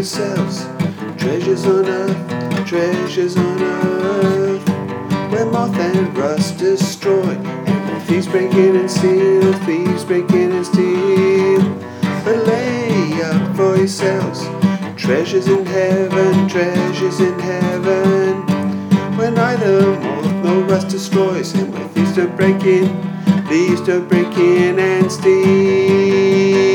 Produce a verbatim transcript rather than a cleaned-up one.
yourselves treasures on earth, treasures on earth, where moth and rust destroy, and where thieves break in and steal, thieves break in and steal. But lay up for yourselves treasures in heaven, treasures in heaven, where neither moth nor rust destroys, and where thieves don't break in, thieves don't break in and steal.